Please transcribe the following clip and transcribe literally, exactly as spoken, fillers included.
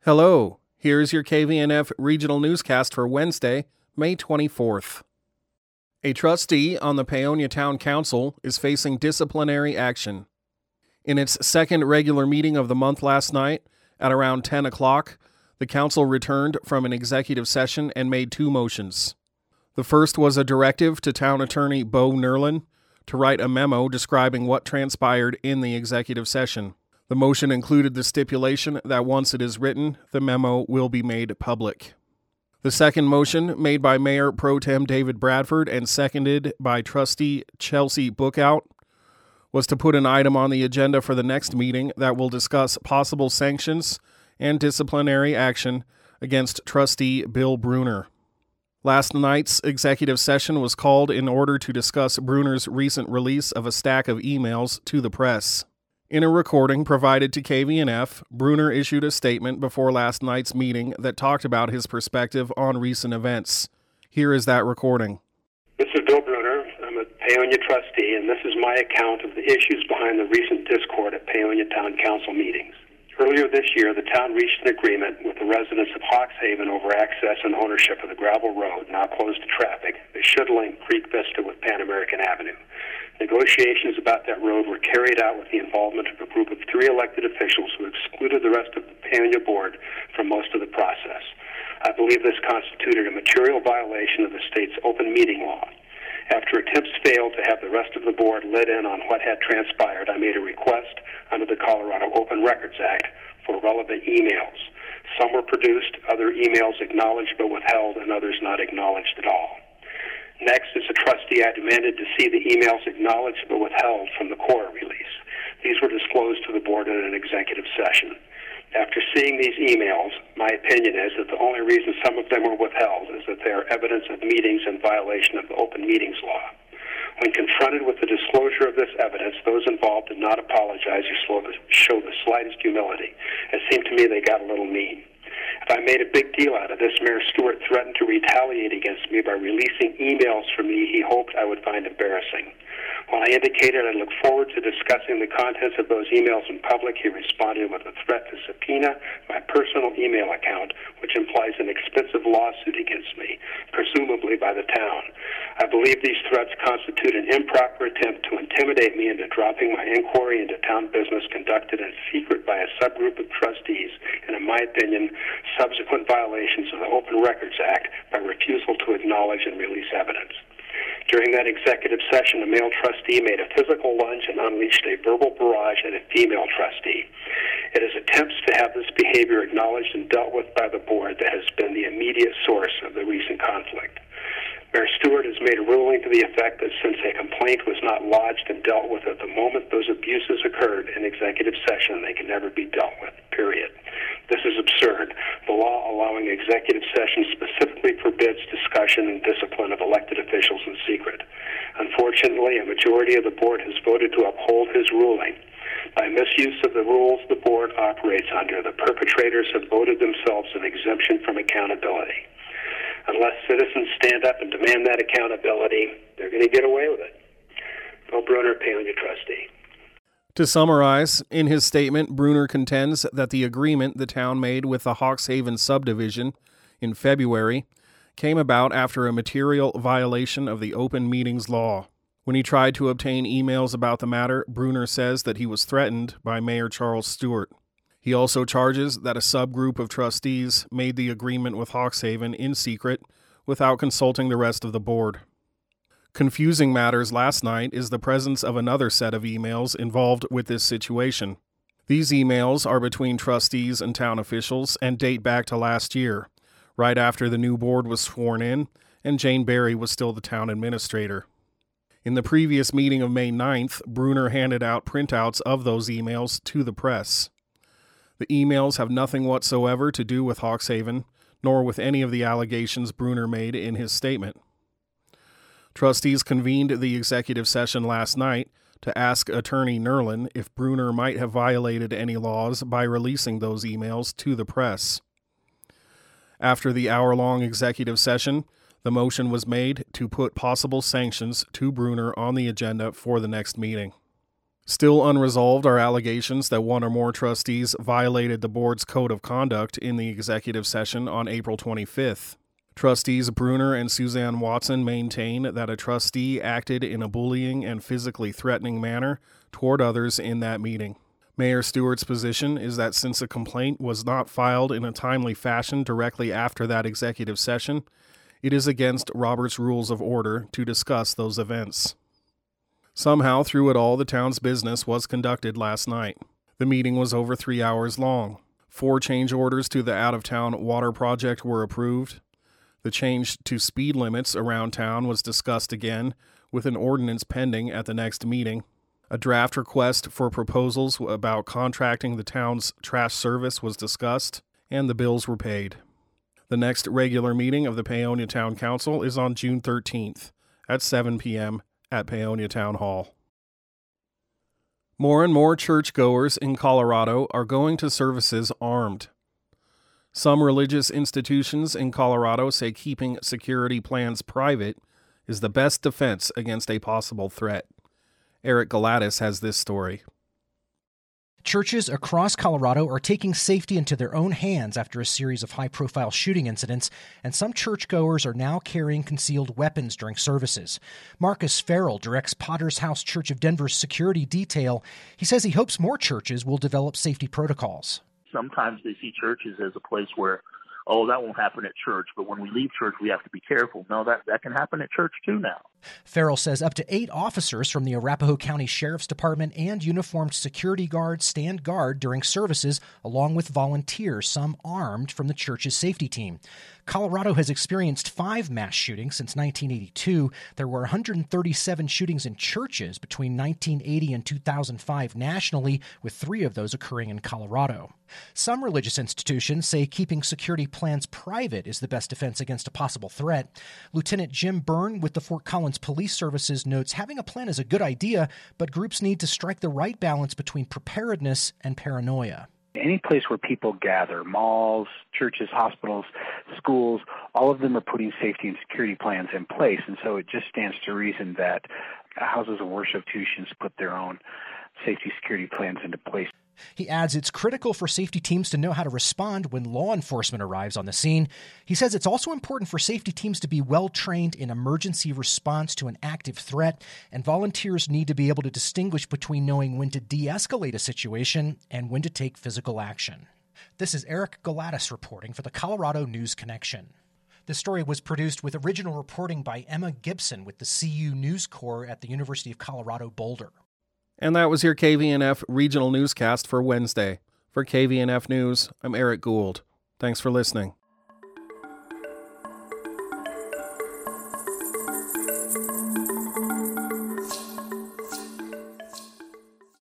Hello, here's your K V N F regional newscast for Wednesday, May twenty-fourth. A trustee on the Paonia Town Council is facing disciplinary action. In its second regular meeting of the month last night, at around ten o'clock, the council returned from an executive session and made two motions. The first was a directive to Town Attorney Bo Nerlin to write a memo describing what transpired in the executive session. The motion included the stipulation that once it is written, the memo will be made public. The second motion, made by Mayor Pro Tem David Bradford and seconded by Trustee Chelsea Bookout, was to put an item on the agenda for the next meeting that will discuss possible sanctions and disciplinary action against Trustee Bill Bruner. Last night's executive session was called in order to discuss Bruner's recent release of a stack of emails to the press. In a recording provided to K V N F, Bruner issued a statement before last night's meeting that talked about his perspective on recent events. Here is that recording. This is Bill Bruner. I'm a Paonia trustee, and this is my account of the issues behind the recent discord at Paonia Town Council meetings. Earlier this year, the town reached an agreement with the residents of Hawkshaven over access and ownership of the gravel road, now closed to traffic, that should link Creek Vista with Pan American Avenue. Negotiations about that road were carried out with the involvement of a group of three elected officials who excluded the rest of the Paonia board from most of the process. I believe this constituted a material violation of the state's open meeting law. After attempts failed to have the rest of the board let in on what had transpired, I made a request under the Colorado Open Records Act for relevant emails. Some were produced, other emails acknowledged but withheld, and others not acknowledged at all. Next, as a trustee, I demanded to see the emails acknowledged but withheld from the Cora release. These were disclosed to the board in an executive session. After seeing these emails, my opinion is that the only reason some of them were withheld is that they are evidence of meetings in violation of the open meetings law. When confronted with the disclosure of this evidence, those involved did not apologize or show the slightest humility. It seemed to me they got a little mean. If I made a big deal out of this, Mayor Stewart threatened to retaliate against me by releasing emails from me he hoped I would find embarrassing. When I indicated I look forward to discussing the contents of those emails in public, he responded with a threat to subpoena my personal email account, which implies an expensive lawsuit against me, presumably by the town. I believe these threats constitute an improper attempt to intimidate me into dropping my inquiry into town business conducted in secret by a subgroup of trustees, and in my opinion, subsequent violations of the Open Records Act by refusal to acknowledge and release evidence. During that executive session, a male trustee made a physical lunge and unleashed a verbal barrage at a female trustee. It is attempts to have this behavior acknowledged and dealt with by the board that has been the immediate source of the recent conflict. Mayor Stewart has made a ruling to the effect that since a complaint was not lodged and dealt with at the moment those abuses occurred in executive session, they can never be dealt with, period. This is absurd. The law allowing executive session specifically forbids discussion and discipline of elected officials in secret. Unfortunately, a majority of the board has voted to uphold his ruling. By misuse of the rules the board operates under, the perpetrators have voted themselves an exemption from accountability. Unless citizens stand up and demand that accountability, they're going to get away with it. Bill Bruner, Paonia trustee. To summarize, in his statement, Bruner contends that the agreement the town made with the Hawkshaven subdivision in February came about after a material violation of the open meetings law. When he tried to obtain emails about the matter, Bruner says that he was threatened by Mayor Charles Stewart. He also charges that a subgroup of trustees made the agreement with Hawkshaven in secret without consulting the rest of the board. Confusing matters last night is the presence of another set of emails involved with this situation. These emails are between trustees and town officials and date back to last year, right after the new board was sworn in and Jane Berry was still the town administrator. In the previous meeting of May ninth, Bruner handed out printouts of those emails to the press. The emails have nothing whatsoever to do with Hawkshaven, nor with any of the allegations Bruner made in his statement. Trustees convened the executive session last night to ask Attorney Nerlin if Bruner might have violated any laws by releasing those emails to the press. After the hour-long executive session, the motion was made to put possible sanctions to Bruner on the agenda for the next meeting. Still unresolved are allegations that one or more trustees violated the board's code of conduct in the executive session on April twenty-fifth. Trustees Bruner and Suzanne Watson maintain that a trustee acted in a bullying and physically threatening manner toward others in that meeting. Mayor Stewart's position is that since a complaint was not filed in a timely fashion directly after that executive session, it is against Robert's Rules of Order to discuss those events. Somehow, through it all, the town's business was conducted last night. The meeting was over three hours long. Four change orders to the out-of-town water project were approved. The change to speed limits around town was discussed again, with an ordinance pending at the next meeting. A draft request for proposals about contracting the town's trash service was discussed, and the bills were paid. The next regular meeting of the Paonia Town Council is on June thirteenth at seven p.m. at Paonia Town Hall. More and more churchgoers in Colorado are going to services armed. Some religious institutions in Colorado say keeping security plans private is the best defense against a possible threat. Eric Galatis has this story. Churches across Colorado are taking safety into their own hands after a series of high-profile shooting incidents, and some churchgoers are now carrying concealed weapons during services. Marcus Farrell directs Potter's House Church of Denver's security detail. He says he hopes more churches will develop safety protocols. Sometimes they see churches as a place where, oh, that won't happen at church, but when we leave church, we have to be careful. No, that, that can happen at church too now. Farrell says up to eight officers from the Arapahoe County Sheriff's Department and uniformed security guards stand guard during services, along with volunteers, some armed, from the church's safety team. Colorado has experienced five mass shootings since nineteen eighty-two. There were one hundred thirty-seven shootings in churches between nineteen eighty and two thousand five nationally, with three of those occurring in Colorado. Some religious institutions say keeping security plans private is the best defense against a possible threat. Lieutenant Jim Byrne with the Fort Collins Police Services notes having a plan is a good idea, but groups need to strike the right balance between preparedness and paranoia. Any place where people gather, malls, churches, hospitals, schools, all of them are putting safety and security plans in place. And so it just stands to reason that houses of worship institutions put their own safety security plans into place. He adds it's critical for safety teams to know how to respond when law enforcement arrives on the scene. He says it's also important for safety teams to be well-trained in emergency response to an active threat, and volunteers need to be able to distinguish between knowing when to de-escalate a situation and when to take physical action. This is Eric Galatis reporting for the Colorado News Connection. This story was produced with original reporting by Emma Gibson with the C U News Corps at the University of Colorado Boulder. And that was your K V N F regional newscast for Wednesday. For K V N F News, I'm Eric Gould. Thanks for listening.